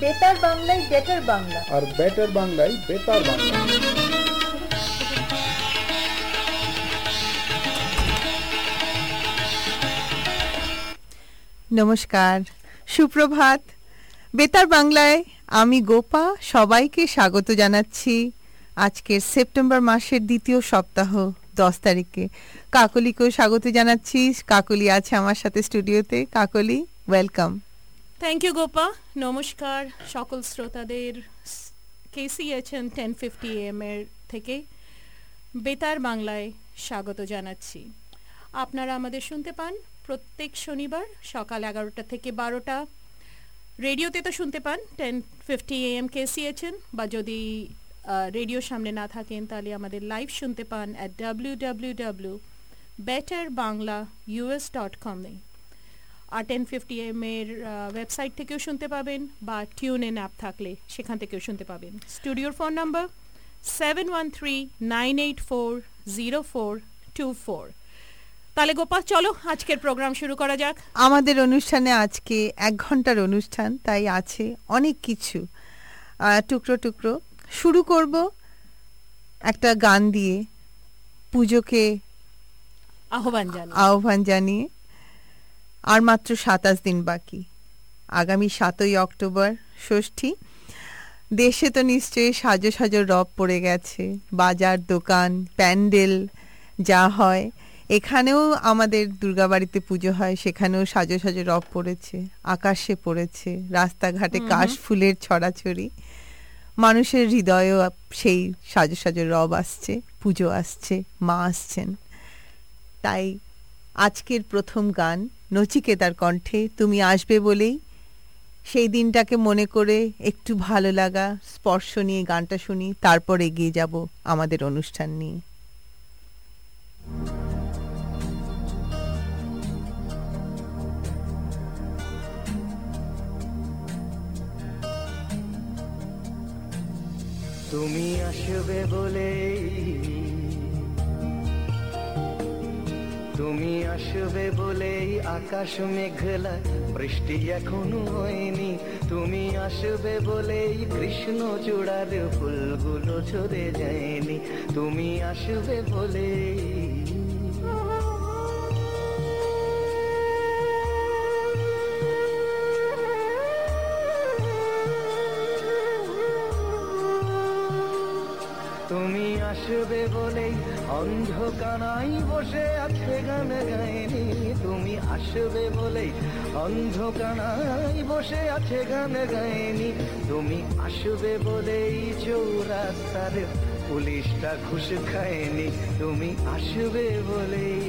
বেতার বাংলায় বেটার বাংলা, আর বেটার বাংলায় বেতার বাংলা। নমস্কার, সুপ্রভাত। বেতার বাংলায় আমি গোপা সবাইকে স্বাগত জানাচ্ছি। আজকের সেপ্টেম্বর মাসের দ্বিতীয় সপ্তাহ 10 তারিখে কাকলিকেও স্বাগত জানাচ্ছি। কাকলি আছে আমার সাথে স্টুডিওতে। Kakoli, welcome. Thank you Gopa. নমস্কার সকল শ্রোতাদের KCHN 1050 AM এর থেকে বেতার বাংলায় স্বাগত জানাচ্ছি। আপনারা আমাদের শুনতে পান প্রত্যেক শনিবার সকাল 11টা থেকে 12টা। রেডিওতে তো শুনতে পান 1050 AM KCHN, বা যদি রেডিওর সামনে না থাকেন তাহলে আমাদের লাইভ শুনতে পান at www.betterbanglaus.com-এ। আর 1050 AM এর ওয়েবসাইট থেকেও শুনতে পাবেন, বা টিউন ইন অ্যাপ থাকলে সেখান থেকেও শুনতে পাবেন। স্টুডিওর ফোন নাম্বার 7139840424। তাহলে গোপাল, চলো আজকের প্রোগ্রাম শুরু করা যাক। আমাদের অনুষ্ঠানে আজকে 1 ঘন্টার অনুষ্ঠান, তাই আছে অনেক কিছু টুকরো টুকরো। শুরু করব একটা গান দিয়ে, পুজোকে আহ্বান জানিয়ে। আর মাত্র 27 দিন বাকি, আগামী 7ই অক্টোবর ষষ্ঠী। দেশে তো নিশ্চয়ই সাজো সাজো রব পড়ে গেছে, বাজার দোকান প্যান্ডেল যা হয়। এখানেও আমাদের দুর্গাবাড়িতে পুজো হয়, সেখানেও সাজো সাজো রব পড়েছে, আকাশে পড়েছে, রাস্তাঘাটে কাশ ফুলের ছড়াছড়ি। মানুষের হৃদয়েও সেই সাজো সাজো রব আসছে, পুজো আসছে, মা আসছেন। তাই আজকের প্রথম গান নচিকেতার কণ্ঠে তুমি আসবে বলেই, সেই দিনটাকে মনে করে একটু ভালো লাগা স্পর্শ নিয়ে গানটা শুনি, তারপর এগিয়ে যাব আমাদের অনুষ্ঠান নিয়ে। তুমি আসবে বলেই, তুমি আসবে বলেই আকাশ মেঘলা, বৃষ্টি এখনো হয়নি। তুমি আসবে বলেই কৃষ্ণ চূড়ার ফুলগুলো ঝরে যায়নি। তুমি আসবে বলেই, তুমি আসবে বলেই অন্ধকারাই বসে আছে গান গায়নি। তুমি আসবে বলেই অন্ধকারাই বসে আছে গান গায়নি। তুমি আসবে বলেই চৌরাস্তার পুলিশটা ঘুষ খায়নি। তুমি আসবে বলেই,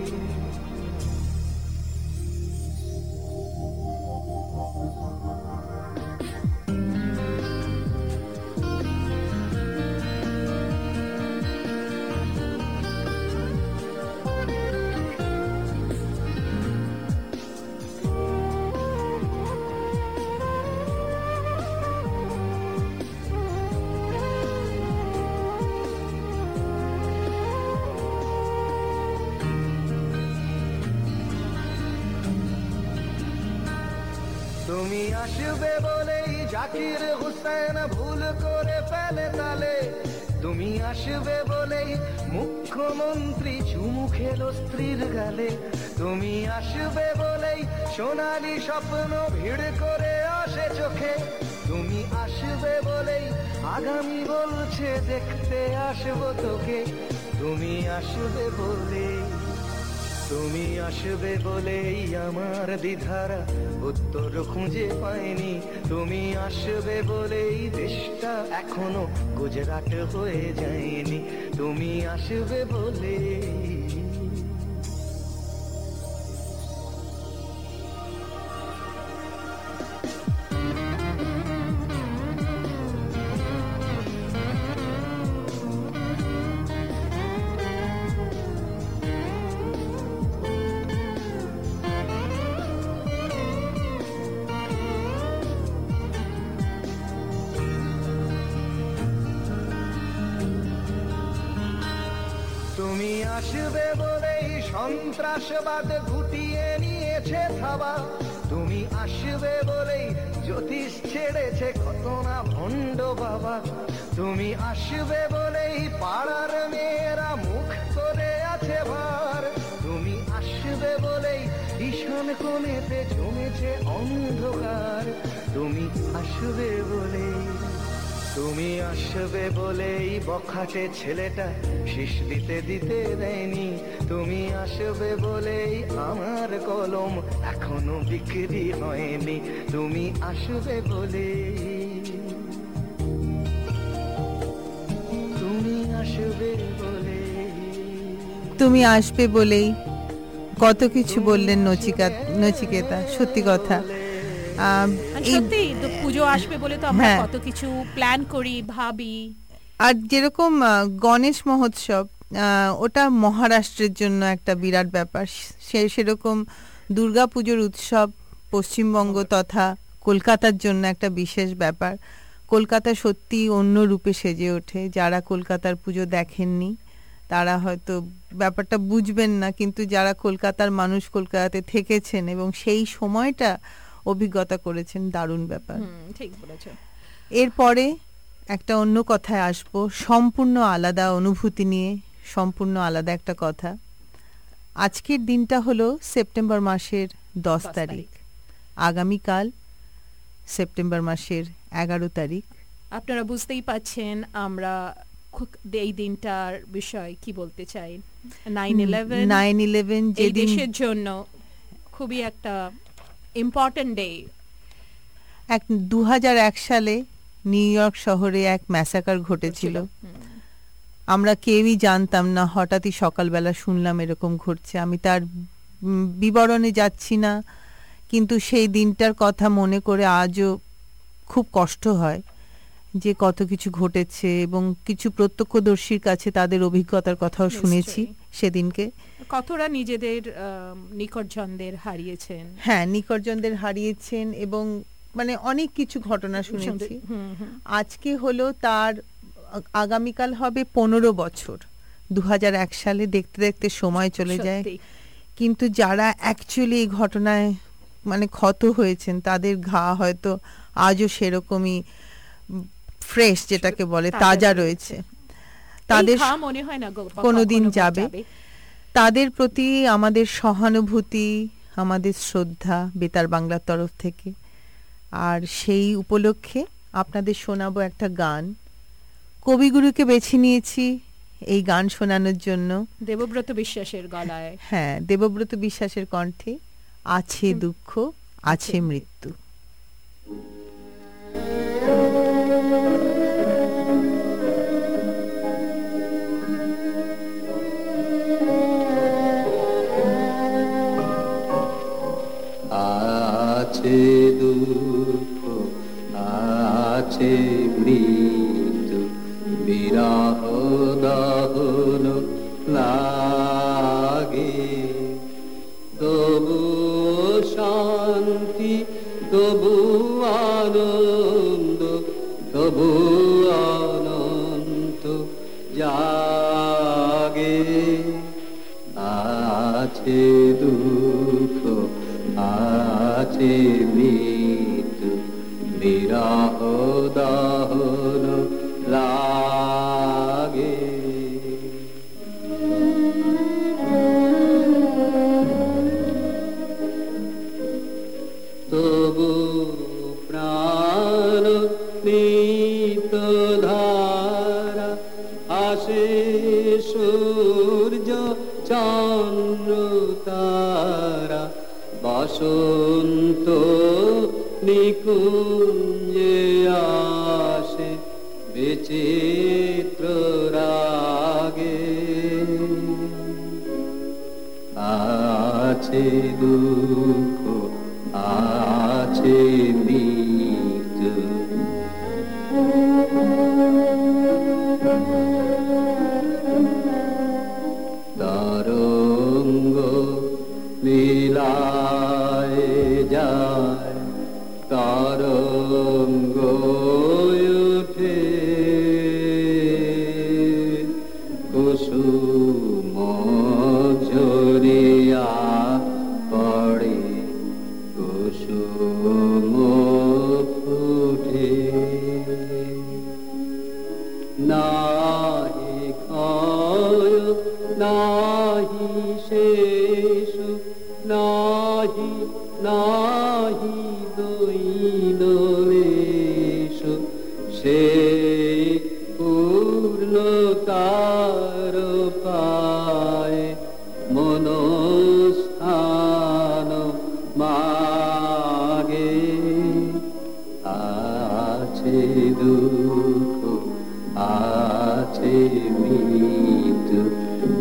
তুমি আসবে বলেই জাকির হুসেন ভুল করে ফেলে তালে। তুমি আসবে বলেই মুখ্যমন্ত্রী চুমু খেলো স্ত্রীর গালে। তুমি আসবে বলেই সোনালি স্বপ্ন ভিড় করে আসে চোখে। তুমি আসবে বলেই আগামী বলছে দেখতে আসবো তোকে। তুমি আসবে বলেই, তুমি আসবে বলেই আমার দ্বিধারা উত্তর খুঁজে পায়নি। তুমি আসবে বলেই দেশটা এখনো গুজরাট হয়ে যায়নি। তুমি আসবে বলেই, তুমি আসবে বলেই সন্ত্রাসবাদ গুটিয়ে নিয়েছে থাবা। তুমি আসবে বলেই জ্যোতিষ ছেড়েছে কত না ভণ্ড বাবা। তুমি আসবে বলেই পাড়ার মেয়েরা মুখ করে আছে ভার। তুমি আসবে বলেই ঈশান কোণেতে জমেছে অন্ধকার। তুমি আসবে বলেই, তুমি আসবে বলেই বখাটে ছেলেটা শীষ দিতে দিতে দেয়নি। তুমি আসবে বলেই আমার কলম এখনো বিক্রি হয়নি। তুমি আসবে বলেই, তুমি আসবে বলেই, তুমি আসবে বলেই কত কিছু বললেন নচিকেতা, সত্যি কথা। আর সত্যি তো পুজো আসবে বলে তো আমরা হ্যাঁ। কত কিছু প্ল্যান করি, ভাবি। আর যেরকম গণেশ মহোৎসব, ওটা মহারাষ্ট্রের জন্য একটা বিরাট ব্যাপার। সেরকম দুর্গা পুজোর উৎসব পশ্চিমবঙ্গ তথা কলকাতার জন্য একটা বিশেষ ব্যাপার। কলকাতা সত্যি অন্য রূপে সেজে ওঠে। যারা কলকাতার পুজো দেখেননি তারা হয়তো ব্যাপারটা বুঝবেন না, কিন্তু যারা কলকাতার মানুষ, কলকাতাতে থেকেছেন এবং সেই সময়টা অভিজ্ঞতা করেছেন, দারুণ ব্যাপার। ঠিক বলেছো। এরপরে একটা অন্য কথায় আসবো, সম্পূর্ণ আলাদা অনুভূতি নিয়ে, সম্পূর্ণ আলাদা একটা কথা। আজকের দিনটা হলো সেপ্টেম্বর মাসের 10 তারিখ। আগামীকাল সেপ্টেম্বর মাসের 11 তারিখ। আপনারা বুঝতেই পাচ্ছেন আমরা এই দিনটার বিষয় কি বলতে চাই। 9/11 এই যেদিন দেশের জন্য খুবই একটা ইম্পর্টেন্ট ডে। 2001 সালে নিউ ইয়র্ক শহরে এক ম্যাসাকার ঘটেছিল। আমরা কেউই জানতাম না, হঠাৎই সকালবেলা শুনলাম এরকম ঘটছে। আমি তার বিবরণে যাচ্ছি না, কিন্তু সেই দিনটার কথা মনে করে আজও খুব কষ্ট হয় যে কত কিছু ঘটেছে, এবং কিছু প্রত্যক্ষদর্শীর কাছে তাদের অভিজ্ঞতার কথাও শুনেছি সেদিনকে। কতটা নিজেদের নিকটজনদের হারিয়েছেন। হ্যাঁ, নিকটজনদের হারিয়েছেন এবং মানে অনেক কিছু ঘটনা শুনেছি। আজকে হলো তার, আগামীকাল হবে 15 বছর। 2001 সালে দেখতে দেখতে সময় চলে যায়, কিন্তু যারা অ্যাকচুয়ালি এই ঘটনায় মানে ক্ষত হয়েছেন তাদের ঘা হয়তো আজও সেরকমই ফ্রেশ, যেটাকে বলে তাজা রয়েছে। তাদের মনে হয় না কোনোদিন যাবে। তাদের প্রতি আমাদের সহানুভূতি, আমাদের শ্রদ্ধা বেতার বাংলার তরফ থেকে। আর সেই উপলক্ষে আপনাদের শোনাবো একটা গান। কবিগুরুকে বেছে নিয়েছি এই গান শোনানোর জন্য, দেবব্রত বিশ্বাসের গলায়। হ্যাঁ, দেবব্রত বিশ্বাসের কণ্ঠে। আছে দুঃখ, আছে মৃত্যু। আছে দুঃখ, আছে মৃত্যু, বিরহ দহন লাগে, তবু শান্তি, তবু আনন্দ, তবু অনন্ত জাগে। আছে দুঃখ, আছে মৃত্যু, বিরহ দহন লাগে। তবু প্রাণ নিত ধারা, আসে সূর্য চন্দ্র তারা, বসন্ত নিকুঞ্জে আসে বিচিত্র রাগে। আছে দুঃখ, আছে মৃত্যু, তরঙ্গ লীলায় যায়, তরঙ্গ উঠে, কুসুম ঝরিয়া পড়ে, কুসুম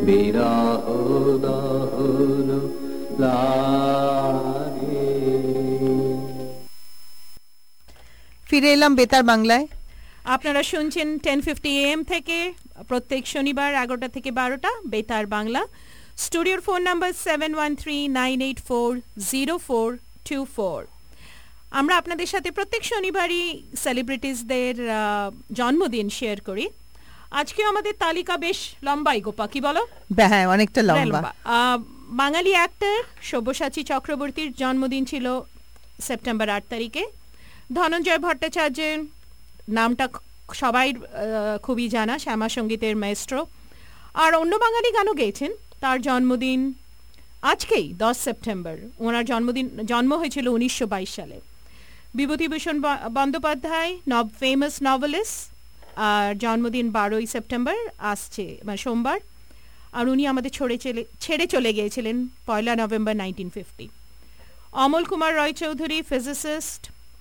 বিরহ দহন লাগে। ফিরে এলাম বেতার বাংলায়। আপনারা শুনছেন 1050 AM থেকে প্রত্যেক শনিবার 11টা থেকে 12টা বেতার বাংলা। স্টুডিওর ফোন নাম্বার 7139840424। আমরা আপনাদের সাথে প্রত্যেক শনিবারই সেলিব্রিটিসদের জন্মদিন শেয়ার করি। আজকেও আমাদের তালিকা বেশ লম্বাই, গোপা, কি বলো? হ্যাঁ, অনেকটা লম্বা। বাঙালি অ্যাক্টর সব্যসাচী চক্রবর্তীর জন্মদিন ছিল সেপ্টেম্বর 8 তারিখে। ধনঞ্জয় ভট্টাচার্যের নামটা সবাই খুবই জানা, শ্যামা সঙ্গীতের মায়েস্ট্রো। আর অন্য বাঙালি গানও গেয়েছেন। তার জন্মদিন আজকেই 10 সেপ্টেম্বর। ওনার জন্ম হয়েছিল 1922 সালে। বিভূতিভূষণ বন্দ্যোপাধ্যায় ফেমাস নভেলিস্ট, আর জন্মদিন 12ই সেপ্টেম্বর আসছে, মানে সোমবার। আর উনি আমাদের ছেড়ে চলে গিয়েছিলেন 1 November 1950। Amal Kumar Roy Chowdhury, physicist,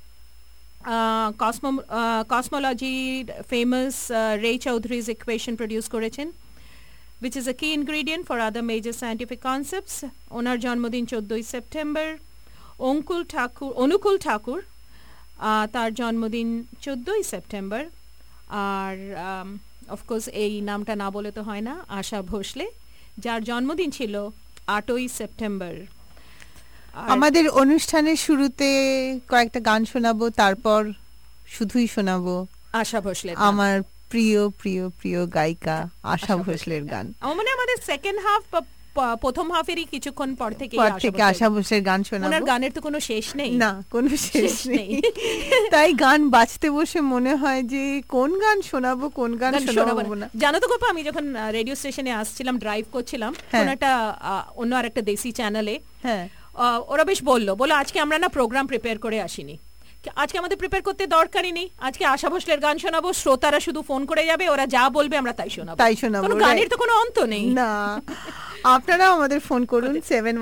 cosmology famous Ray Chowdhury's equation produce করেছেন, which is a key ingredient for other major scientific concepts. ওনার জন্মদিন 14ই সেপ্টেম্বর। অনুকূল ঠাকুর, তার জন্মদিন 14ই সেপ্টেম্বর। আর অফকোর্স এই নামটা না বলে তো হয় না, আশা ভোসলে, যার জন্মদিন ছিল 8ই সেপ্টেম্বর। আমাদের অনুষ্ঠানের শুরুতে কয়েকটা গান শোনাবো, তারপর শুধুই শোনাবো আশা ভোসলে, আমার প্রিয় প্রিয় প্রিয় গায়িকা আশা ভোসলের গান। মানে আমাদের সেকেন্ড হাফ, প্রথম হাফেরই কিছুক্ষণ পর থেকে আশা ভোসলের গান শোনাবো। ওনার গানের তো কোনো শেষ নেই, না কোনো শেষ নেই। তাই গান বাজতে বসে মনে হয় যে কোন গান শোনাবো, কোন গান শোনাবো না। জানো তো গোপা, আমি যখন রেডিও স্টেশনে আসছিলাম, ড্রাইভ করছিলাম, কোন একটা অন্য আর একটা দেশি চ্যানেলে, হ্যাঁ, ওরা বেশ বললো আজকে আমরা না প্রোগ্রাম প্রিপেয়ার করে আসিনি, আজকে আমাদের প্রিপেয়ার করতে দরকারই নেই, আজকে আশা ভোসলের গান শোনাবো, শ্রোতারা শুধু ফোন করে যাবে, ওরা যা বলবে আমরা তাই শোনাবো। কোনো গানের তো কোনো অন্ত নেই। না, আপনারা আমাদের ফোন করুন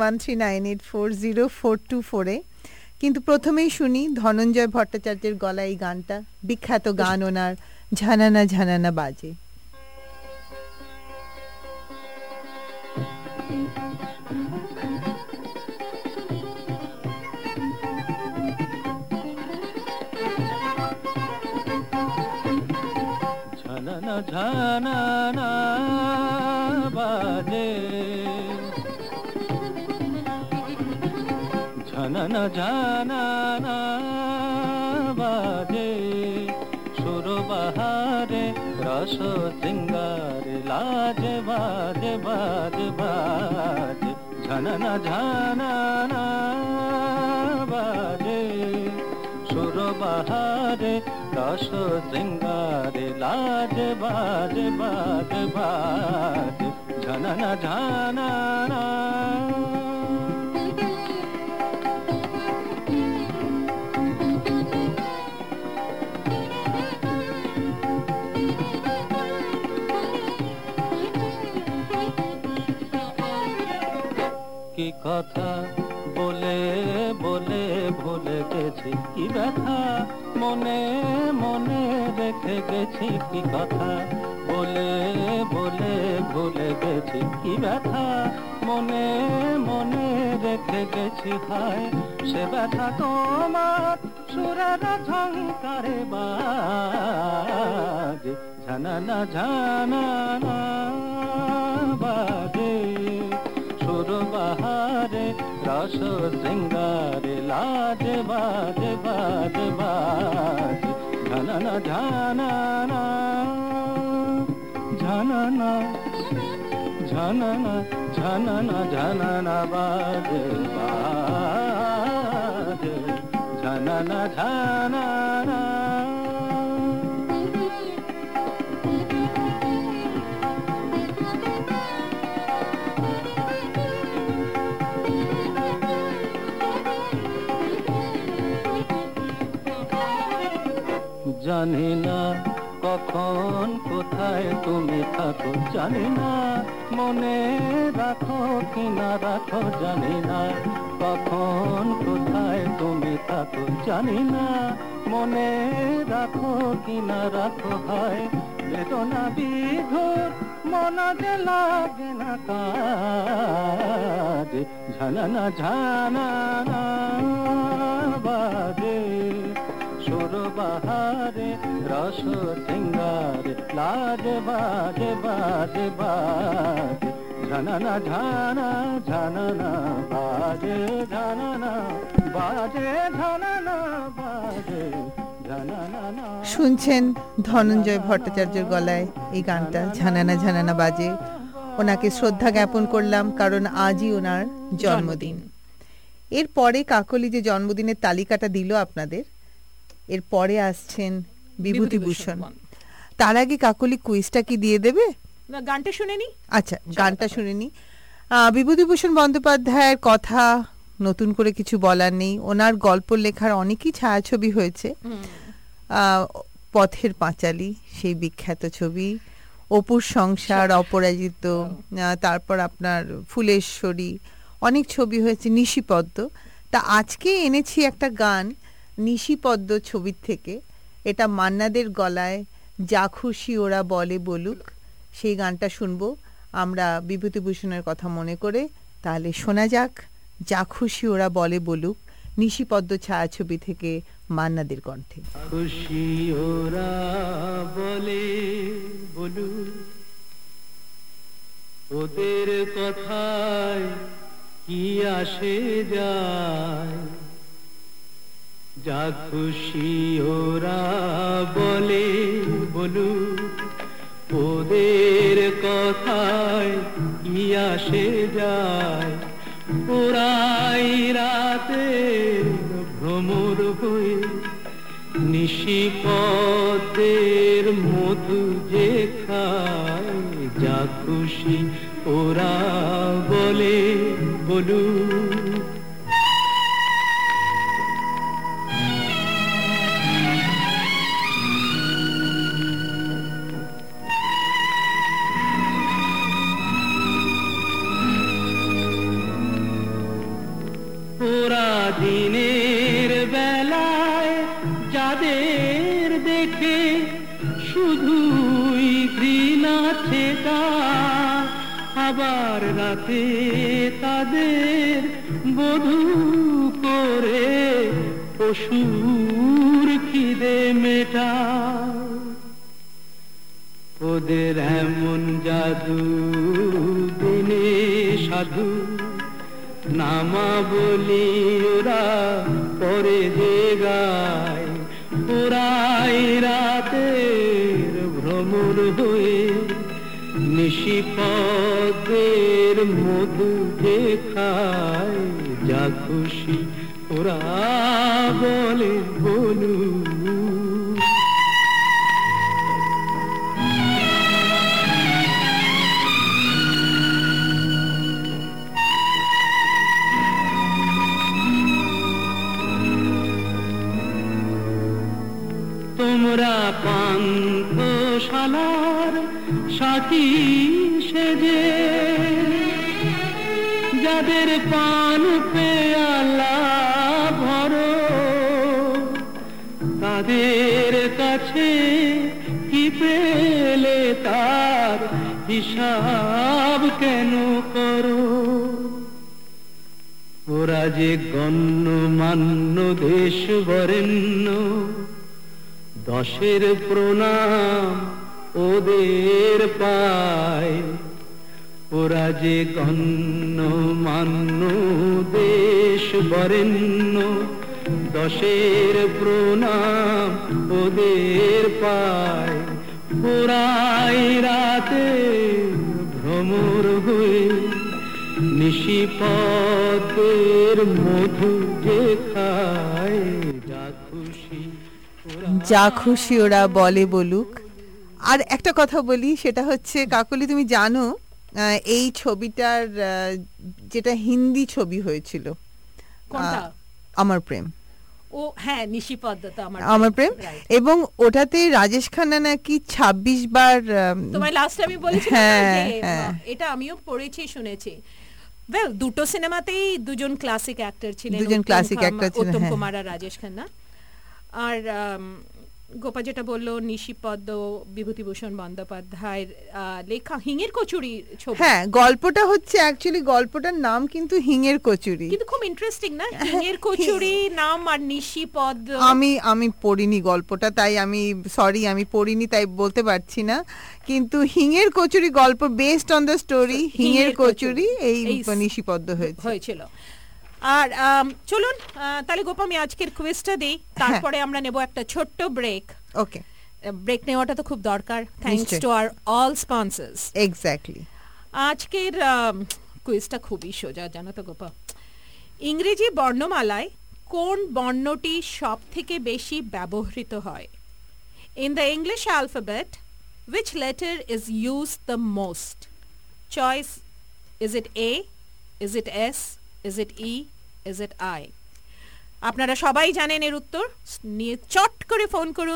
7139840424 এ। কিন্তু প্রথমেই শুনি ধনঞ্জয় ভট্টাচার্যের গলায় এই গানটা, বিখ্যাত গান ওনার, ঝানানা ঝানানা বাজে। ঝানানা ঝানানা বাজে, ঝানানা ঝানানা বাজে, সুর বাহারে রস সিঙ্গারে লাজে বাজে বাজে বাজে, ঝানানা ঝানানা বাজে, সুর বাহারে রস সিঙ্গারে লাজে বাজে বাজে বাজে, ঝানানা ঝানানা। কি কথা বলে বলে ভুলে গেছি, কি ব্যথা মনে মনে রেখে গেছি, কি কথা বলে বলে ভুলে গেছি, কি ব্যথা মনে মনে রেখে গেছি, হায় সে ব্যথা তোমার সুরের ঝংকারে বাজে, ঝানানা ঝানানা বাজে, সুর বাহারে রস সিঙ্গারে লাজে বাজে বাজে বাজে, ঝানানা ঝানানা ঝানানা ঝানানা ঝানানা ঝানানা বাজে বাজে, ঝানানা ঝানানা। জানি না কখন কোথায় তুমি থাকো, জানি না মনে রাখো কি না রাখো, জানি না কখন কোথায় তুমি থাকো, জানি না মনে রাখো কি না রাখো, হয় বেদনা বিঘোর মন যে লাগে না কাজ, ঝানানা ঝানানা বাজে সুর বাহারে রস সিঙ্গারে লাজে বাজে বাজে বাজে ঝানানা ঝানা ঝানানা বাজে ঝানানা বাজে ঝানানা বাজে ঝানানা। শুনছেন ধনঞ্জয় ভট্টাচার্যের গলায় এই গানটা ঝানানা ঝানানা বাজে। ওনাকে শ্রদ্ধা জ্ঞাপন করলাম কারণ আজই ওনার জন্মদিন। এরপরে কাকলি যে জন্মদিনের তালিকাটা দিল আপনাদের, এরপরে আসছেন বিভূতিভূষণ। তার আগে কাকলি কুইজটা কি দিয়ে দেবে? গানটা শুনে নি। আচ্ছা, গানটা শুনে নি। বিভূতিভূষণ বন্দ্যোপাধ্যায়ের কথা নতুন করে কিছু বলার নেই। ওনার গল্প লেখার অনেকই ছায়াছবি হয়েছে। পথের পাঁচালী সেই বিখ্যাত ছবি, অপুর সংসার, অপরাজিত, তারপর আপনার ফুলেশ্বরী, অনেক ছবি হয়েছে, নিশিপদ্ম। তা আজকে এনেছি একটা গান নিশিপদ্ম ছবির থেকে। এটা মান্নাদের গলায়, যা খুশি ওরা বলে বলুক। সেই গানটা শুনবো আমরা বিভূতিভূষণের কথা মনে করে। তাহলে শোনা যাক যা খুশি ওরা বলে বলুক, নিশিপদ্ম ছায়াছবি থেকে মান্নাদের কণ্ঠে। খুশি ওরা বলে বলুক, ওদের কথায় কি আসে যায়, যা খুশি ওরা বলে বলুক, ওদের কথায় কি আসে যায়, ওরাই রাতে ভ্রমর হয়ে নিশিপদের মধু যে খায়, যা খুশি ওরা বলে বলুক। ওরা দিনের বেলায় যাদের দেখে শুধুই ঘৃণা ছেটা, আবার রাতে তাদের বধূ করে পশুর খিদে মেটা। ওদের এমন জাদু দিনে সাধু নামা বলি ওরা পরে যে গায়, ওরাই রাতের ভ্রমর হয়ে নিশিপদের মধু যে খায়, যা খুশি ওরা বলে বলুক। তোমরা পান্থশালার সাথী সেজে যাদের পান পেয়ালা ভরো, তাদের কাছে কি পেলে তার হিসাব কেন করো। ওরা যে গণ্যমান্য দেশ বরেণ্য, দশের প্রণাম ওদের পায়। ওরা যে গণ্যমান্য দেশ বরেণ্য, দশের প্রণাম ওদের পায়। ওরাই রাতে ভ্রমর হয়ে নিশিপদের মধু যে খায়, যা খুশি যা খুশি ওরা বলে বলুক। আর একটা কথা বলি, সেটা হচ্ছে কাকলি তুমি জানো এই ছবিটার যেটা হিন্দি ছবি হয়েছিল, আমার প্রেম। ও হ্যাঁ, নিশিপদ্ম তো আমার প্রেম, এবং ওটাতে রাজেশ খান্না নাকি 26 বার, তোমায় লাস্ট আমি বলেছিলাম যে এটা আমিও পড়েছি শুনেছি। ওয়েল, দুটো সিনেমাতেই দুজন ক্লাসিক অ্যাক্টর ছিলেন, দুজন ক্লাসিক অ্যাক্টর ছিলেন, উত্তম কুমার আর রাজেশ খান্না। আর গোপা যেটা বললো নিশিপদ্ম বিভূতিভূষণ বন্দ্যোপাধ্যায়ের লেখা হিঙের কচুরি ছবি। হ্যাঁ, গল্পটা হচ্ছে অ্যাকচুয়ালি গল্পটার নাম কিন্তু হিঙের কচুরি, কিন্তু খুব ইন্টারেস্টিং না হিঙের কচুরি নাম আর নিশিপদ্ম। আমি পড়িনি গল্পটা, তাই আমি সরি, আমি পড়িনি তাই বলতে পারছি না, কিন্তু হিঙের কচুরি গল্প based on the story Hinger Kochuri এই নিশিপদ্ম হয়েছিল। আর চলুন তাহলে গোপা আমি আজকের কুইজটা দিই, তারপরে আমরা নেব একটা ছোট্ট ব্রেক। ওকে, ব্রেক নেওয়াটা তো খুব দরকার, thanks to our all sponsors. Exactly. আজকের কুইজটা খুবই সোজা, জানো তো গোপা? ইংরেজি বর্ণমালায় কোন বর্ণটি সব থেকে বেশি ব্যবহৃত হয়? In the English alphabet which letter is used the most? Choice: is it A, is it S, is it E, is it I? আপনারা সবাই জানেন এর উত্তর, নিয়ে চট করে ফোন করুন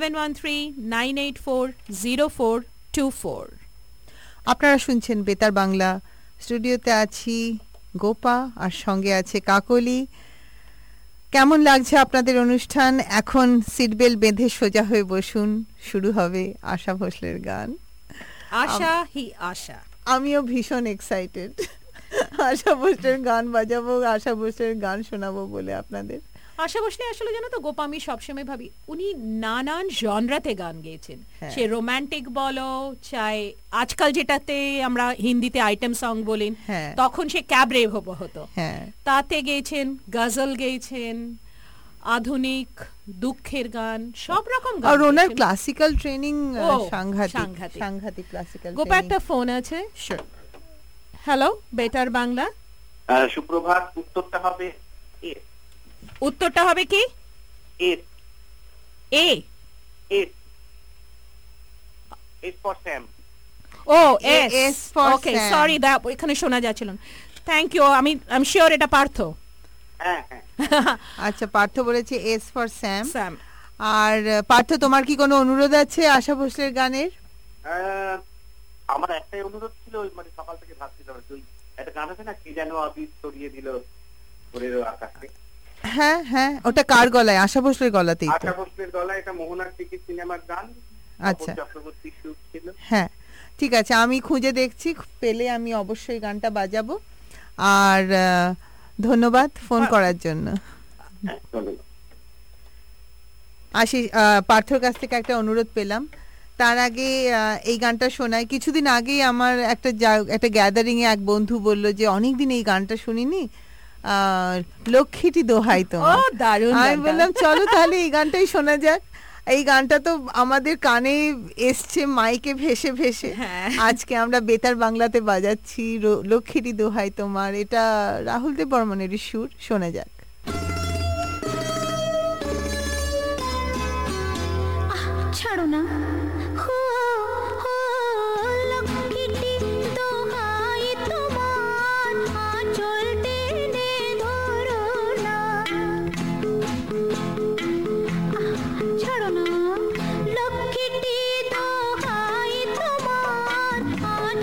7139840424। আপনারা শুনছেন বেতার বাংলা, স্টুডিওতে আছি গোপা আর সঙ্গে আছে কাকলি। কেমন লাগছে আপনাদের অনুষ্ঠান? এখন সিটবেল্ট বেঁধে সোজা হয়ে বসুন, শুরু হবে আশা ভোসলের গান। আশা হি আশা। আমিও ভীষণ এক্সাইটেড, আশা ভোসলের গান বাজাবো, আশা ভোসলের গান শোনাবো বলে আপনাদের। আশা ভোসলে আসলে জানো তো গোপা, আমি সবসময় ভাবি উনি নানান জনরাতে গান গেয়েছেন, সে রোমান্টিক বলো, চাই আজকাল যেটাতে আমরা হিন্দিতে আইটেম সং বলেন, তখন সে ক্যাবরে হতো, তাতে গেয়েছেন, গজল গেয়েছেন, আধুনিক দুঃখের গান, সব রকম গান। আর ওনার ক্লাসিক্যাল ট্রেনিং সাংঘাতিক ক্লাসিক্যাল। গোপা একটা ফোন আছে। Hello, better Bangla. সুপ্রভাত। উত্তরটা হবে এ। উত্তরটা হবে কি? A. A S for Sam. O S for okay, sorry, দা এখানে শোনা যাচ্ছিল। Thank you. I am sure এটা পার্থ। হ্যাঁ। আচ্ছা, পার্থ বলেছে এস ফর স্যাম। আর পার্থ, তোমার কি কোনো অনুরোধ আছে আশা ভোসলের গানের? আমার একটাই অনুরোধ ছিল, মানে সকাল থেকে ভাবছিলাম তুই একটা গান আছে না, কি যেন আবির ছড়িয়ে দিল ভোরের আকাশে। হ্যাঁ, ওটা কার গলায়? আশা ভোসলের গলাতেই তো। আশা ভোসলের গলায়, এটা মোহনার টিকি সিনেমার গান। আচ্ছা, চক্রবর্তী সুর ছিল। হ্যাঁ, ঠিক আছে, আমি খুঁজে দেখছি, পেলে আমি অবশ্যই গানটা বাজাবো। আর ধন্যবাদ ফোন করার জন্য। আশিস, পার্থর কাছ থেকে একটা অনুরোধ পেলাম। তার আগে এই গানটা শোনায়। কিছুদিন আগেই আমার একটা গ্যাদারিং এ এক বন্ধু বলল যে অনেকদিন এই গানটা শুনিনি, লক্ষ্মীটি দোহাই তোমার। আমি বললাম চলো তাহলে এই গানটাই শোনা যাক। এই গানটা তো আমাদের কানে এসছে মাইকে ভেসে ভেসে, আজকে আমরা বেতার বাংলাতে বাজাচ্ছি লক্ষ্মীটি দোহাই তোমার। এটা রাহুল দেব বর্মনের সুর, শোনা যাক। ছাড়ো না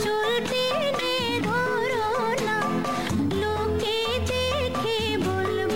লোকে দেখে বলবে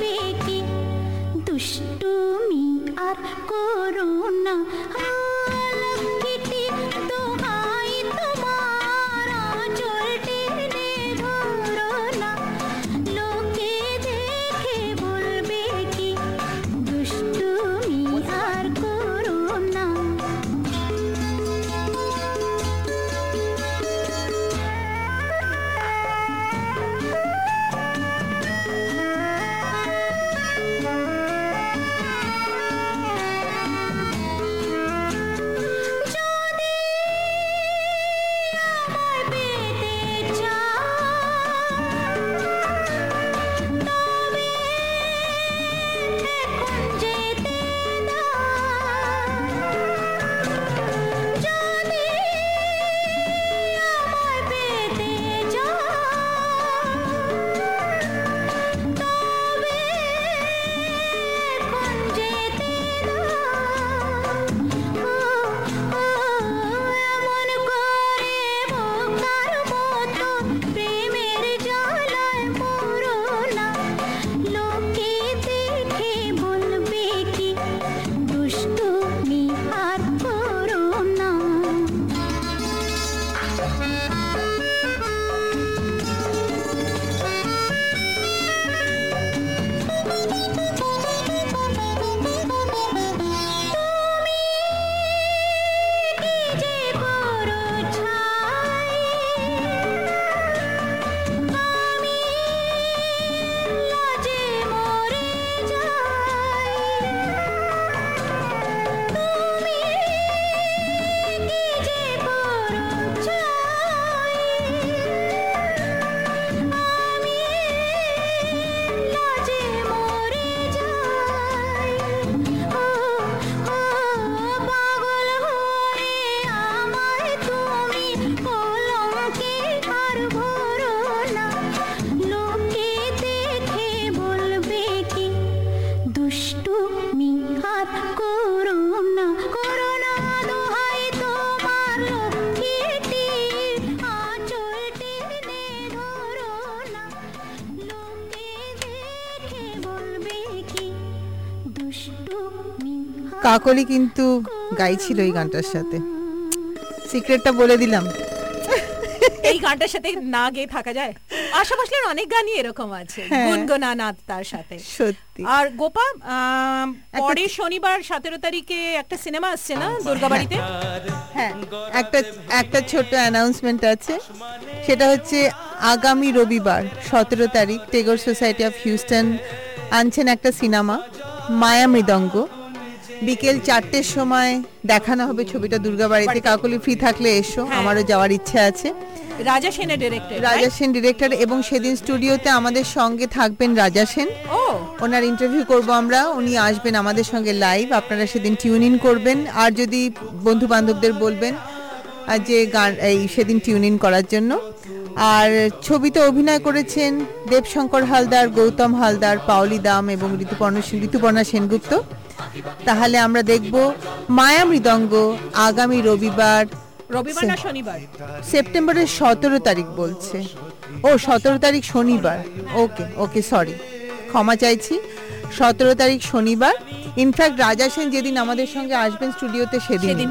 কাকলি কিন্তু গাইছিল এই গানটার সাথে, সিক্রেটটা বলে দিলাম। এই গানটার সাথে না গেয়ে থাকা যায়? আশা ভোসলের অনেক গানই এরকম আছে, হ্যাঁ। গুনগুনা নাচ তার সাথে। সত্যি। আর গোপা, পরের শনিবার 17 তারিখে একটা সিনেমা আসছে না দুর্গাবাড়িতে? হ্যাঁ, একটা ছোট অ্যানাউন্সমেন্ট আছে, সেটা হচ্ছে আগামী রবিবার 17 তারিখ টেগর সোসাইটি অফ হিউস্টন আনছেন একটা সিনেমা মায়া মৃদঙ্গ। বিকেল 4টের সময় দেখানো হবে ছবিটা দুর্গাবাড়িতে। কাকলি ফ্রি থাকলে এসো, আমারও যাওয়ার ইচ্ছা আছে। রাজা সেনের ডিরেক্টর, রাজা সেন ডিরেক্টর, এবং সেদিন স্টুডিওতে আমাদের সঙ্গে থাকবেন রাজা সেন। ওনার ইন্টারভিউ করব আমরা, উনি আসবেন আমাদের সঙ্গে লাইভ। আপনারা সেদিন টিউন ইন করবেন, আর যদি বন্ধু বান্ধবদের বলবেন যে গান এই সেদিন টিউন ইন করার জন্য। আর ছবিতে অভিনয় করেছেন দেবশঙ্কর হালদার, গৌতম হালদার, পাওলি দাম এবং ঋতুপর্ণা সেনগুপ্ত। তাহলে আমরা দেখব মায়া মৃদঙ্গ আগামী রবিবার না শনিবার? সেপ্টেম্বরের 17 তারিখ বলছে। ও 17 তারিখ শনিবার, ওকে সরি, ক্ষমা চাইছি। 17 তারিখ শনিবার। ইনফ্যাক্ট রাজা সেন যেদিন আমাদের সঙ্গে আসবেন স্টুডিওতে সেদিনই।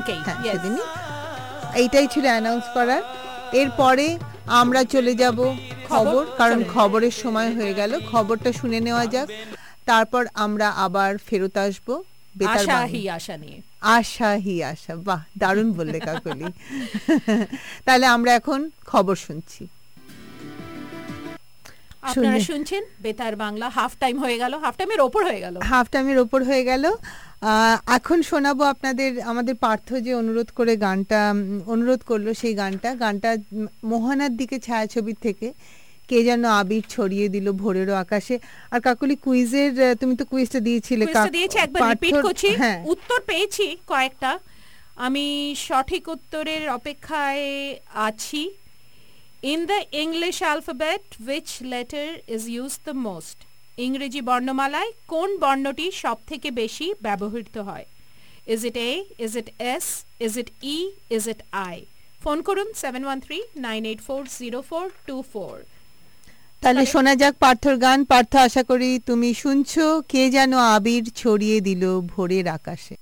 এইটাই ছিল অ্যানাউন্স করার। এরপরে আমরা চলে যাব খবর, কারণ খবরের সময় হয়ে গেল। খবরটা শুনে নেওয়া যাক, তারপর আমরা আবার ফেরত আসবো আশা। বাহ, দারুণ বললে কাকলি। তাহলে আমরা এখন খবর শুনছি। আপনারা শুনছেন বেতার বাংলা। হাফ টাইম হয়ে গেল, হাফ টাইমের ওপর হয়ে গেল। এখন শোনাবো আপনাদের, আমাদের পার্থ যে অনুরোধ করলো সেই গানটা মোহনার দিকে ছায়াছবির থেকে, কে যেন আবির ছড়িয়ে দিল ভোরেরও আকাশে। আর কাকলি কুইজের, তুমি তো কুইজটা দিয়েছিলে, একবার রিপিট করছি। উত্তর পেয়েছি কয়েকটা, আমি সঠিক উত্তরের অপেক্ষায় আছি। In the English alphabet which letter is used the most? ইংরেজি বর্ণমালায় কোন বর্ণটি সবথেকে বেশি ব্যবহৃত হয়? Is it A, is it S, is it E, is it I? Phone করুন 7139840424। তাহলে শোনা যাক পার্থর গান। পার্থ, আশা করি তুমি শুনছো। কে যেন আবির ছড়িয়ে দিল ভোরের আকাশে।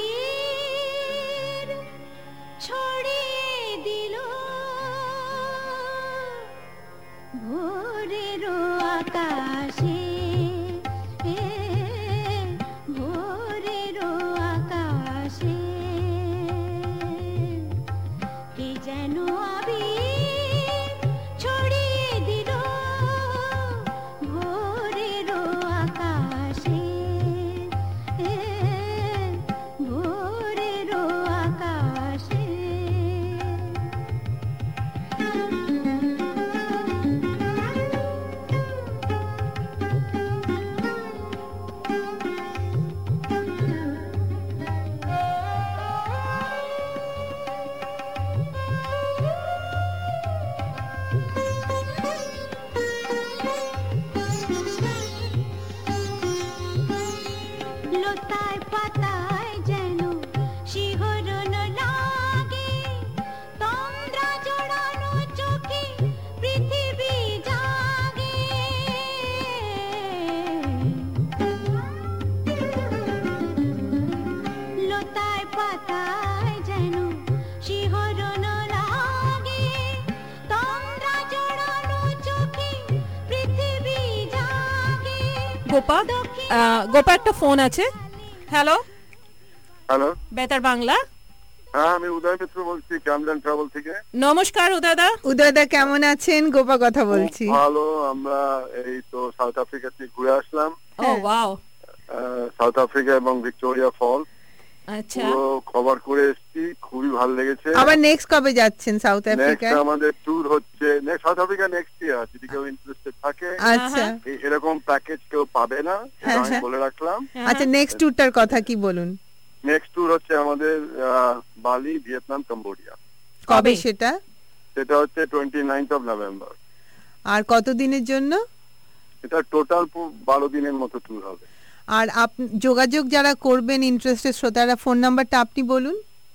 ভোরের আকাশে, ভোরের আকাশে, কে যেন আবির ছড়িয়ে দিল ভোরের আকাশে, ভোরের আকাশে। লতায় পাতায় যেন শিহরণ লাগে, তন্দ্রা জড়ানো চোখে পৃথিবী জাগে। লতায় পাতায় যেন শিহরণ লাগে, তন্দ্রা জড়ানো চোখে পৃথিবী জাগে। গোপা একটা ফোন আছে। হ্যালো হ্যালো, বেতার বাংলা। হ্যাঁ, আমি উদয় মিত্র বলছি ক্যামডেন ট্রাভেল থেকে। নমস্কার উদয়দা। কেমন আছেন? গোপা কথা বলছি। ভালো, আমরা এই তো সাউথ আফ্রিকা থেকে ঘুরে আসলাম। ওয়াও। সাউথ আফ্রিকা এবং ভিক্টোরিয়া ফলস। আচ্ছা, কভার করে এসেছি, খুবই ভালো লেগেছে। আবার নেক্সট কবে যাচ্ছেন সাউথ আফ্রিকা? আমাদের ট্যুর হচ্ছে সাউথ আফ্রিকা নেক্সট ইয়ার, যদি কেউ ইন্টারেস্টেড থাকে। আচ্ছা, এরকম প্যাকেজ কেউ পাবে না, আমি বলে রাখলাম। আচ্ছা, নেক্সট ট্যুরটার কথা কি বলুন? নেক্সট ট্যুর হচ্ছে আমাদের বালি, ভিয়েতনাম, কম্বোডিয়া। কবে সেটা? সেটা হচ্ছে 29th of November। আর কত দিনের জন্য? এটা টোটাল 12 দিনের মতো ট্যুর হবে। আর যোগাযোগ যারা করবেন ইন্টারেস্টেড শ্রোতারা, ফোন নাম্বারটা আপনি বলুন।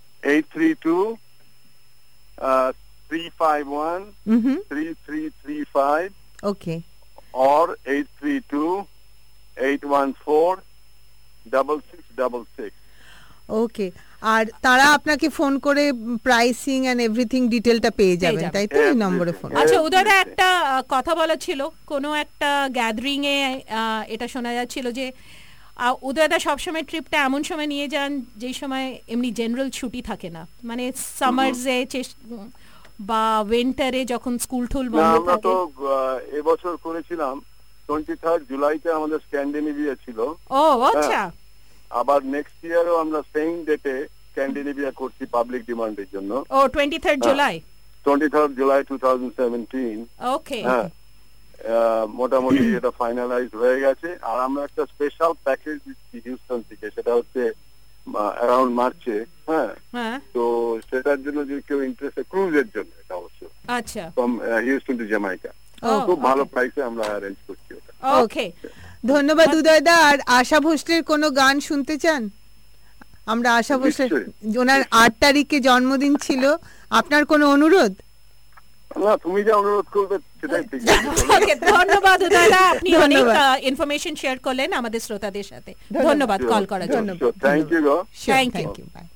832-351-3335 ওকে, or 832-814-6666। ওকে, আর তারা আপনাকে ফোন করে প্রাইসিং এন্ড এভরিথিং ডিটেলটা পেয়ে যাবেন, তাই তো? এই নম্বরে ফোন। আচ্ছা উদয়দা, একটা কথা বলা ছিল, কোনো একটা গ্যাদারিং এ এটা শোনা যাচ্ছিল যে উদয়দা সবসময় ট্রিপটা এমন সময় নিয়ে যান যেই সময় এমনি জেনারেল ছুটি থাকে না, মানে সামার্সে বা উইন্টারে যখন স্কুল টুল বন্ধ থাকে। আমরা তো এবছর করেছিলাম 23 জুলাইতে আমাদের স্ক্যান্ডিনেভিয়া ছিল। ও আচ্ছা। আবার নেক্সট ইয়ারও আমরা সেম ডেটে স্ক্যান্ডিনেভিয়া করছি পাবলিক ডিমান্ডের জন্য। ও 23 জুলাই 23 জুলাই 2017। ওকে, মোটামুটি এটা ফাইনালাইজ হয়ে গেছে। আর আমরা একটা স্পেশাল প্যাকেজ দিচ্ছি হিউস্টন থেকে, সেটা হচ্ছে অ্যারাউন্ড মার্চে। হ্যাঁ, তো সেটার জন্য যদি কেউ ইন্টারেস্টেড, ক্রুজের জন্য এটা অবশ্য, আচ্ছা, ফ্রম হিউস্টন টু জ্যামাইকা, খুব ভালো প্রাইসে আমরা অ্যারেঞ্জ করছি ওটা। ওকে, ধন্যবাদ উদয়দা। আর আশা ভোসলের কোনো গান শুনতে চান? আমরা আশা ভোসলের, ওনার 8 তারিখে জন্মদিন ছিল, আপনার কোনো অনুরোধ? না, তুমি যা অনুরোধ করবে সেটাই ঠিক। ওকে, ধন্যবাদ উদয়দা, আপনি অনেক ইনফরমেশন শেয়ার করলেন আমাদের শ্রোতাদের সাথে। ধন্যবাদ কল করার জন্য। থ্যাংক ইউ গো, থ্যাংক ইউ, বাই।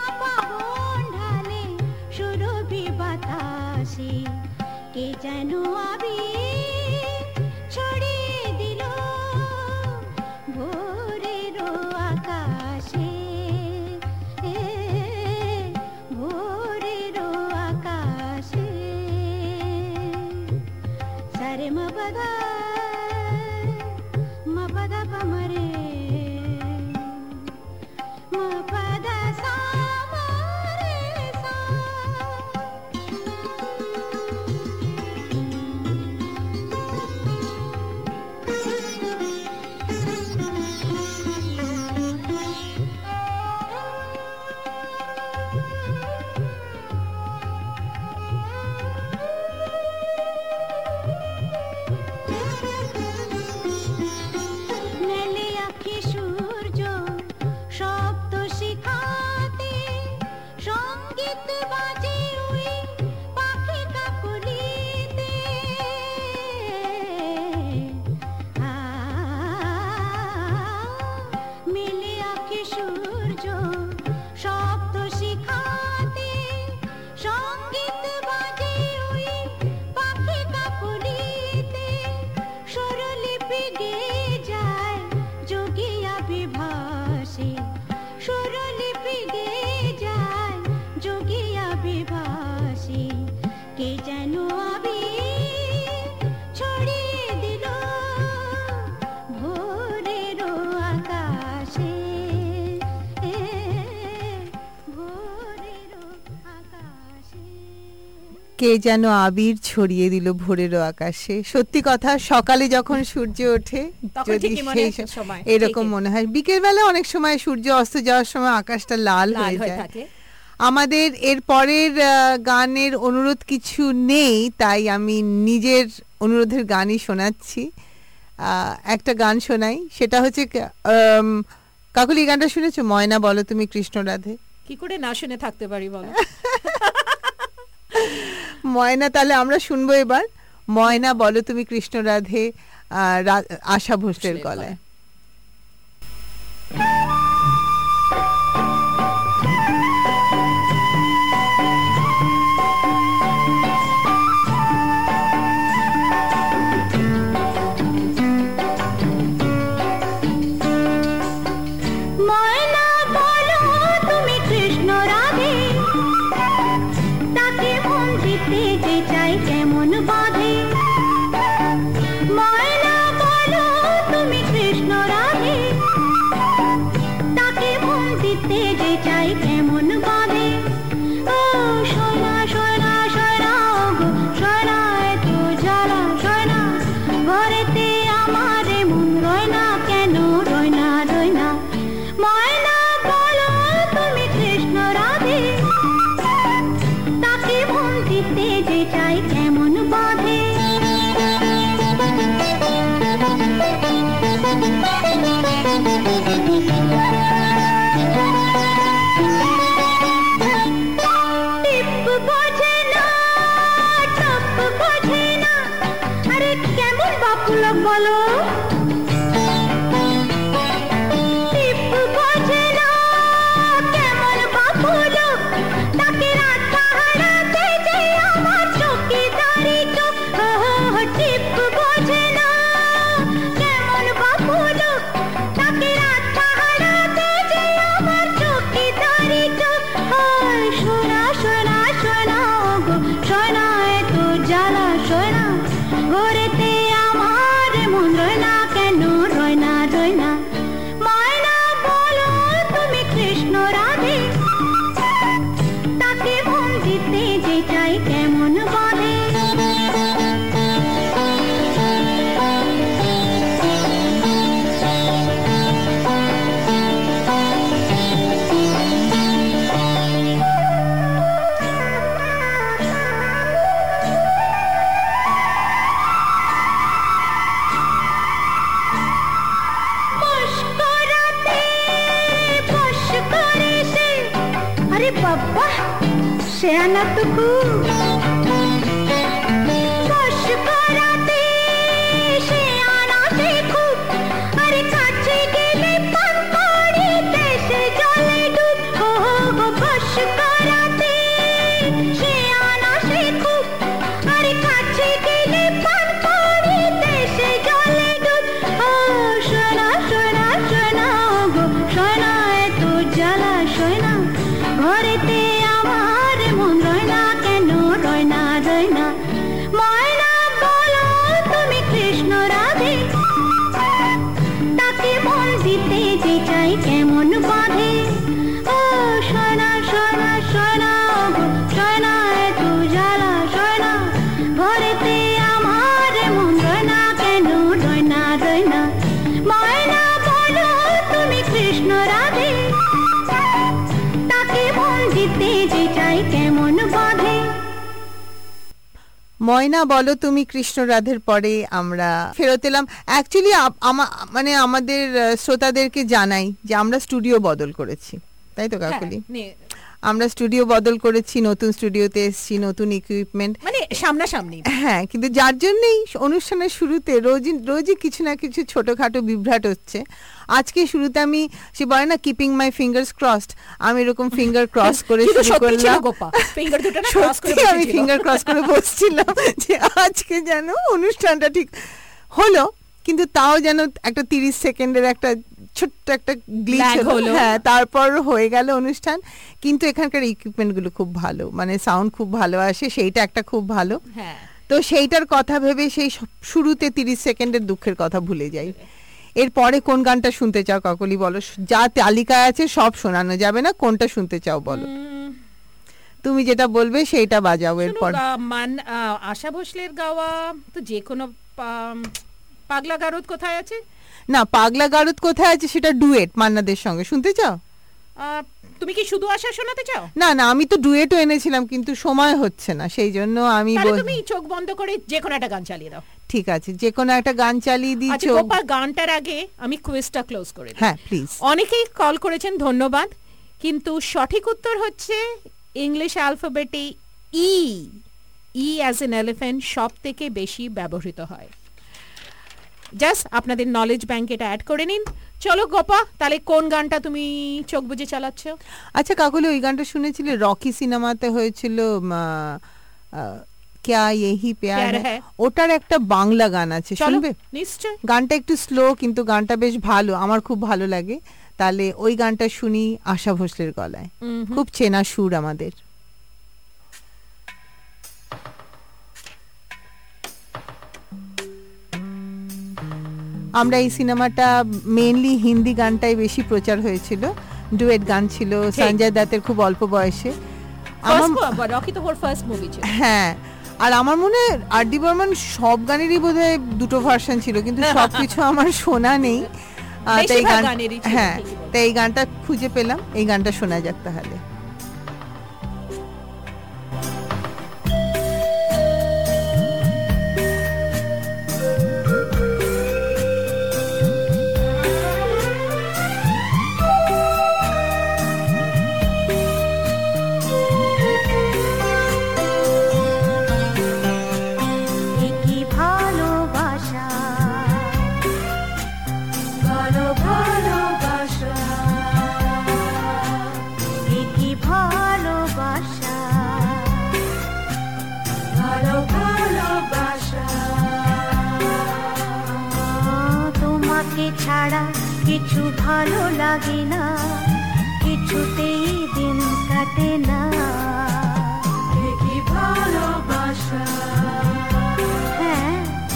ঢালে সুরভি বাতাসে কে যেন আবির ছড়িয়ে দিল ভোরের আকাশে, ভোরের আকাশে। সারে মপদা মপদা পমরে মপদা সা মরে সা। মেলে আঁখি সূর্য শব্দ শিখাতে, সঙ্গীত বাজে ওই পাখি কাকলিতে। মেলে আঁখি সূর্য শব্দ শিখাতে, সঙ্গীত বাজে ওই পাখি কাকলিতে। স্বরলিপি গেয়ে যায় যোগিয়া বিভাসে, স্বরলিপি গেয়ে যায় যোগিয়া বিভাসে। কে যেন আবির ছড়িয়ে দিল ভোরের আকাশে, ভোরের আকাশে। কে যেন আবির ছড়িয়ে দিল ভোরের আকাশে। সত্যি কথা, সকালে যখন সূর্য ওঠে তখন যদি ঠিকই মনে হয় সেই সময়, এরকম ঠিকই। মনে হয়। বিকেল বেলা অনেক সময় সূর্য অস্ত যাওয়ার সময় আকাশটা লাল লাল হয়ে হয়ে যায়। থাকে। আমাদের এর পরের গানের অনুরোধ কিছু নেই, তাই আমি নিজের অনুরোধের গানই শোনাচ্ছি। একটা গান শোনাই, সেটা হচ্ছে কাকুলি, গানটা শুনেছো? ময়না বলো তুমি কৃষ্ণ রাধে। কি করে না শুনে থাকতে পারি বলো। ময়না, তাহলে আমরা শুনবো এবার ময়না বলো তুমি কৃষ্ণ রাধে, আশা ভোসলের গলায়। ময়না বলো তুমি কৃষ্ণ রাধে, তাকে মন দিতে যে চাই কেমন বাঁধে। ময়না বলো তুমি কৃষ্ণ রাধে, তাকে মন দিতে যে চাই কেমন বাঁধে। ও সোনা সোনা সোনা গো সোনা, এত জ্বালা সোনা, ঘরেতে আমার মন রয় না কেন, রয় না রয় না। ময়না বলো তুমি কৃষ্ণ রাধে, তাকে মন দিতে যে চাই কেমন বাঁধে। টিপ বোঝে না, টপ বোঝে না, আরে কেমন বাপুলক বলো। টিপ বোঝে না, ঘরেতে আমার মন রয় না কেন, রয় না রয় না। ময়না বলো তুমি কৃষ্ণ রাধে, তাকে মন দিতে যে চাই কেমন বাঁধে। বাবা সে আনা টুকু বস করাতে সে আনা দেখু, আরে কাছে গেলে পান করিতে সে জলে ডুব। ও বস করাতে সে আনা শেখু, আরে কাছে গেলে পান করিতে সে জলে ডুব। ও সোনা সোনা সোনা গো সোনা এত জ্বালা সোনা, ঘরেতে আমার মন রয় না কেন, রয় না রয় না। ময়না বলো তুমি কৃষ্ণ রাধে, তাকে মন দিতে যে চাই কেমন বাঁধে। ও সোনা সোনা সোনা গো সোনা এত জ্বালা সোনা, ঘরেতে আমার মন রয় না কেন, রয় না রয় না। ময়না বলো তুমি কৃষ্ণ রাধে, তাকে মন দিতে যে চাই কেমন বাঁধে। ময়না বলো তুমি কৃষ্ণ রাধের পরে আমরা ফেরত এলাম। অ্যাকচুয়ালি মানে আমাদের শ্রোতাদেরকে জানাই যে আমরা স্টুডিও বদল করেছি, তাই তো কাকলি? আমরা স্টুডিও বদল করেছি, নতুন স্টুডিওতে এসেছি, নতুন ইকুইপমেন্ট, মানে সামনাসামনি। হ্যাঁ, কিন্তু যার জন্যই অনুষ্ঠানের শুরুতে রোজই কিছু না কিছু ছোটখাটো বিভ্রাট হচ্ছে। আজকে শুরুতে আমি সে বলে না কিপিং মাই ফিঙ্গার্স ক্রসড, আমি এরকম ফিঙ্গার ক্রস করে শুরু করলাম। সত্যি আমি ফিঙ্গার ক্রস করে বসছিলাম যে আজকে যেন অনুষ্ঠানটা ঠিক হলো, কিন্তু তাও যেন একটা 30 সেকেন্ডের একটা ছোট্ট একটা গ্লিচ হলো। হ্যাঁ, তারপর হয়ে গেল অনুষ্ঠান। কিন্তু এখানকার ইকুইপমেন্ট গুলো খুব ভালো, মানে সাউন্ড খুব ভালো আসে, সেইটা একটা খুব ভালো। তো সেইটার কথা ভেবে সেই শুরুতে 30 সেকেন্ডের দুঃখের কথা ভুলে যাই। এরপরে কোন গানটা শুনতে চাও কাকলি বলো? যা তালিকায় আছে সব শোনানো যাবে না, কোনটা শুনতে চাও বলো? তুমি যেটা বলবে সেইটা বাজাও। এরপর আশা ভোসলের গাওয়া তো যে কোনো, পাগলা গারদ কোথায় আছে? না, পাগলা গারদ কোথায় আছে সেটা ডুয়েট মান্নাদের সঙ্গে, শুনতে চাও? তুমি কি শুধু আশা শোনাতে চাও? না না, আমি তো ডুয়েটও এনেছিলাম কিন্তু সময় হচ্ছে না, সেই জন্য আমি তুমি চোখ বন্ধ করে যে কোনো একটা গান চালিয়ে দাও। ঠিক আছে, যে কোনো একটা গান চালিয়ে দিই। আচ্ছা গোপা, গানটার আগে আমি কুইজটা ক্লোজ করে দিই। হ্যাঁ প্লিজ। অনেকেই কল করেছেন, ধন্যবাদ, কিন্তু সঠিক উত্তর হচ্ছে ইংলিশ অ্যালফাবেটে E. E as in elephant সব থেকে বেশি ব্যবহৃত হয়। জাস্ট আপনাদের নলেজ ব্যাংক এটা অ্যাড করে নিন। চলো গোপা, তাহলে কোন গানটা তুমি চোখ বুজে চালাচ্ছ? আচ্ছা কাকুলি, ওই গানটা শুনেছিলে রকি সিনেমাতে হয়েছিল, ক্যা ইহি প্যার হ্যায়, ওটার একটা বাংলা গান আছে, শুনবে? নিশ্চয়। গানটা একটু স্লো কিন্তু গানটা বেশ ভালো, আমার খুব ভালো লাগে। তাহলে ওই গানটা শুনি আশা ভোসলের গলায়, খুব চেনা সুর আমাদের। আমরা এই সিনেমাটা মেইনলি হিন্দি গানটাই বেশি প্রচার হয়েছিল, ডুয়েট গান ছিল সঞ্জয় দত্তের খুব অল্প বয়সে। হ্যাঁ, আর আমার মনে হয় আর ডি বর্মন সব গানেরই বোধহয় দুটো ভার্সন ছিল, কিন্তু সবকিছু আমার শোনা নেই। হ্যাঁ, তাই এই গানটা খুঁজে পেলাম, এই গানটা শোনা যাক তাহলে। ছাড়া কিছু ভালো লাগে না, কিছুতেই দিন কাটে না। কি ভালোবাসা, হ্যাঁ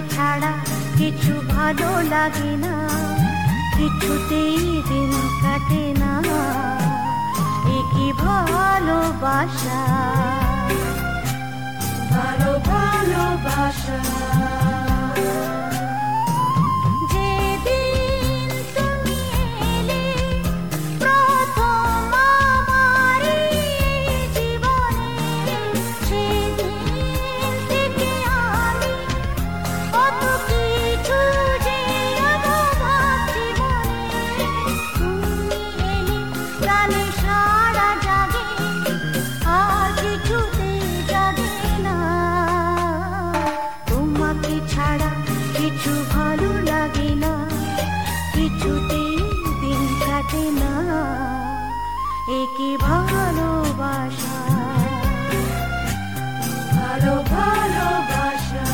ছাড়া কিছু ভালো লাগে না, কিছুতেই দিন কাটে না, এ কি ভালোবাসা, ভালো ভালোবাসা। যেদিন তুমি এলে প্রথম আমার জীবনে, সেদিন থেকে আমি কত কিছু যে ভাবছি মনে। তুমি এলে প্রাণে সারা জাগে, আর কিছুতেই জাগে না, তোমাকে ছাড়া কিছু ভালো লাগে না, কিছুতেই দিন কাটে না, এ কি ভালোবাসা, ভালো ভালোবাসা।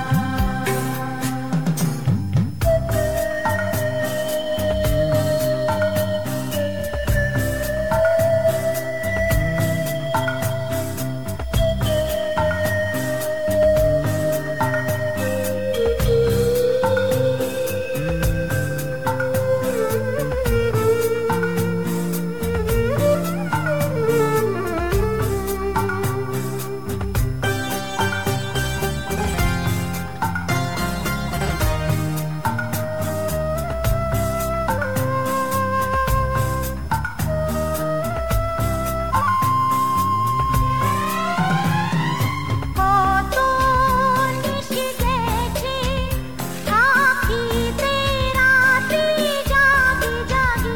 কত নিশি গেছে থাকিতে রাতে জাগি জাগি,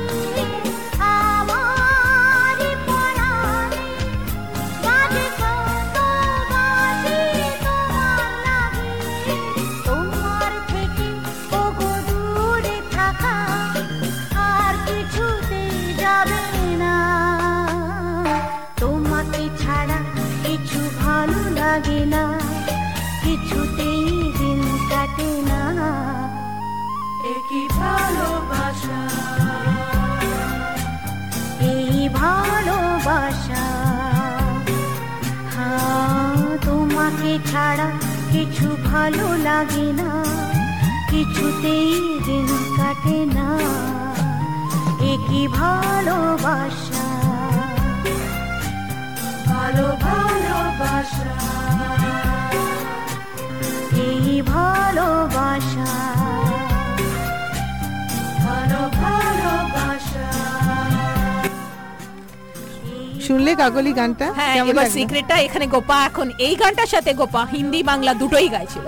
আমার প্রাণে বাজে কত বাজে তোমার লাগে, তোমার থেকে ওগো দূরে থাকা আর কিছুতেই যাবে না, তোমাকে ছাড়া কিছু ভালো লাগে না, কিছুতেই দিন কাটে না, এ কি ভালোবাসা, এই ভালোবাসা। হ্যাঁ, তোমাকে ছাড়া কিছু ভালো লাগে না, কিছুতেই দিন কাটে না, এ কি ভালোবাসা, ভালো ভালোবাসা, এই ভালোবাসা, ভালো ভালোবাসা। শুনলে কাকলি গানটা? হ্যাঁ, কেমন এবার লাগলো? সিক্রেটটা এখানে গোপা এখন এই গানটার সাথে গোপা হিন্দি বাংলা দুটোই গাইছিল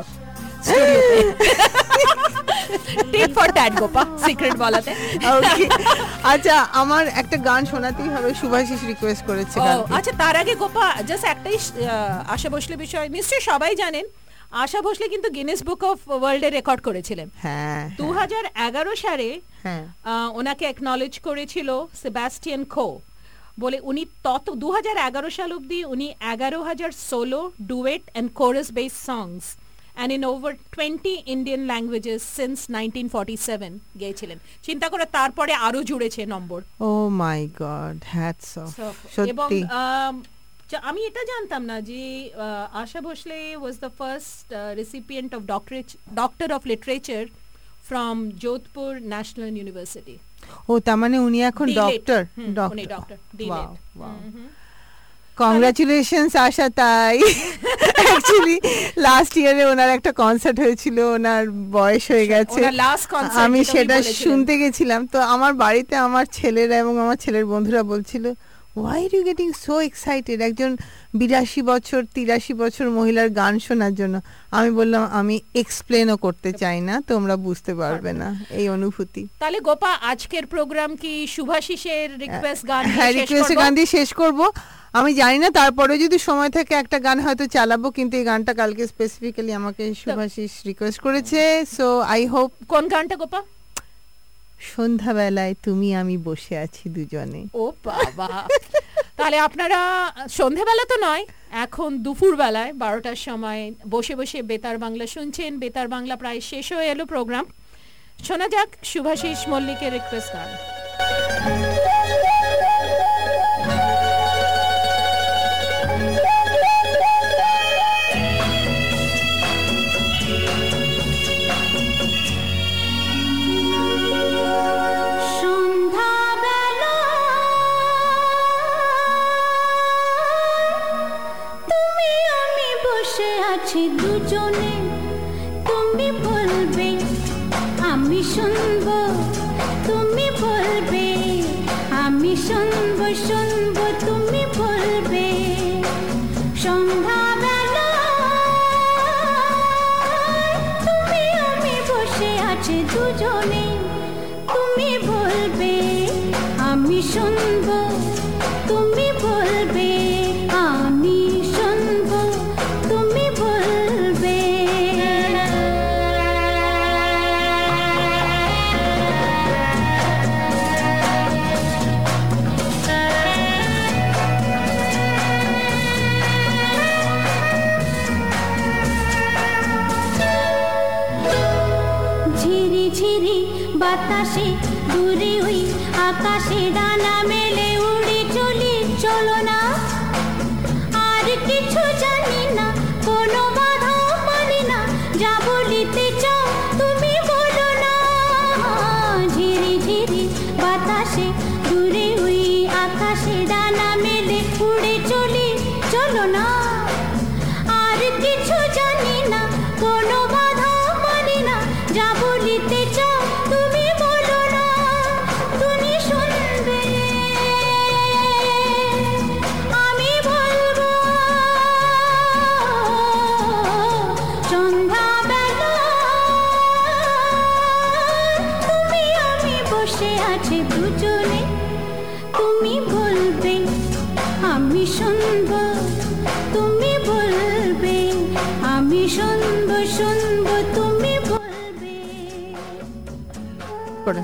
tip for that Gopa secret বলাতে। Okay. আচ্ছা, আমার একটা গান শোনাতেই হবে, সুভাষিস রিকোয়েস্ট করেছে ও গানটি। আচ্ছা, তার আগে গোপা জাস্ট একটাই আশা ভোসলে বিষয় নিশ্চয়ই সবাই জানেন, আশা ভোসলে কিন্তু গিনেস বুক অফ ওয়ার্ল্ডে রেকর্ড করেছিলেন। হ্যাঁ, 2011 সালে হ্যাঁ, ওনাকে অ্যাকনলেজ করেছিল সেবাস্টিয়ান খো বলে। উনি 2011 সাল অবধি উনি 11,000 solo, duet and chorus base songs and in over 20 Indian languages since 1947 গেয়েছিলেন। চিন্তা করে তারপরে আরো জুড়েছে নম্বর। Oh my god, hats off. এবং সত্যি আমি এটা জানতাম না যে Asha Bhosle was the first recipient of doctor of literature from Jodhpur national university. ও, তার মানে উনি এখন ডক্টর। উনি ডক্টর ডিলেট। কংগ্রাচুলেশনস আশা। তাই অ্যাকচুয়ালি লাস্ট ইয়ারে ওনার একটা কনসার্ট হয়েছিল, ওনার বয়স হয়ে গেছে, আমি সেটা শুনতে গেছিলাম। তো আমার বাড়িতে আমার ছেলেরা এবং আমার ছেলের বন্ধুরা বলছিল, why are you getting so excited একজন 82 বছর 83 বছর মহিলার গান শোনার জন্য। আমি বললাম আমি এক্সপ্লেনও করতে চাই না, তোমরা বুঝতে পারবে না এই অনুভূতি। তাহলে গোপা আজকের প্রোগ্রাম কি শুভাশিসের রিকোয়েস্ট গান? হ্যাঁ, রিকোয়েস্ট গান দিয়ে শেষ করব। আমি জানি না তারপরে যদি সময় থাকে একটা গান হয়তো চালাবো, কিন্তু এই গানটা কালকে স্পেসিফিক্যালি আমাকে শুভাশিস রিকোয়েস্ট করেছে, সো আই হোপ। কোন গানটা গোপা? সন্ধ্যাবেলায় তুমি আমি বসে আছি দুজনে। ও বাবা, তাহলে আপনারা সন্ধ্যাবেলা তো নয়, এখন দুপুর বেলায় 12টার সময় বসে বসে বেতার বাংলা শুনছেন। বেতার বাংলা প্রায় শেষ হয়ে এলো প্রোগ্রাম। শোনা যাক শুভাশিস মল্লিকের রিকোয়েস্ট গান। বলবে আমি শুনবো, তুমি বলবে আমি শুনবো, শুনবো তুমি বলবে। সন্ধ্যাবেলা তুমি আমি বসে আছি দুজনে, তুমি বলবে আমি শুনবো, তুমি বলবে আমি শুনবো, তুমি বলবে। ঝিরি ঝিরি বাতাসে দূরে ওই আকাশে ডানা মেলে উড়ে চলি, চলো না আর কিছু জানি না, কোনো বাধা মানি না, যা বলিতে চাও তুমি বলো না। ঝিরি ঝিরি বাতাসে দূরে ওই আকাশে ডানা মেলে উড়ে চলি, চলো না আর কিছু জানি না, কোনো বাধা মানি না, যা বলিতে চাও তুমি বলো না। তুমি শুনবে আমি বলবো, সন্ধ্যাবেলা তুমি আমি বসে আছি দুজনে, তুমি বলবে আমি শুনবো, তুমি বলবে আমি শুনবো, শুনবো তুমি বলবে। করে।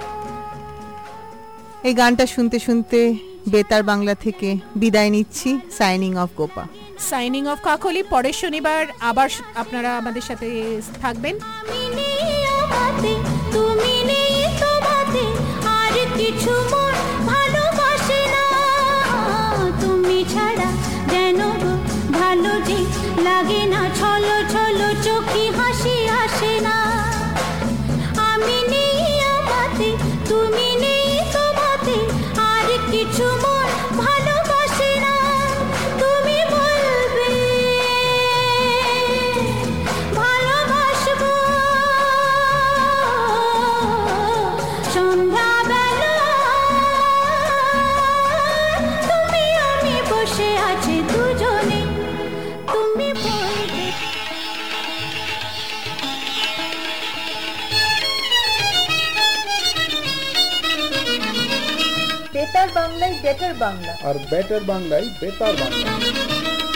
এই গানটা শুনতে শুনতে বেতার বাংলা থেকে বিদায় নিচ্ছি। Signing off Gopa. Signing off Kakoli. পরের শনিবার আবার আপনারা আমাদের সাথে থাকবেন। আমি নেই আমাতে, তুমি নেই তোমাতে, আর কিছু মন ভালোবাসে না, তুমি ছাড়া যেন গো ভালো যে লাগে না, ছলো ছলো চোখে হাসি আসে না। আমি নেই আমাতে, তুমি নেই তোমাতে, আর কিছু মন ভালোবাসে না, তুমি বলবে ভালোবাসবো। সন্ধ্যাবেলা তুমি আমি বসে আছি দুজনে, তুমি বলবে। বেতার বাংলায় বেটার বাংলা। আর বেটার বাংলায় বেতার বাংলা।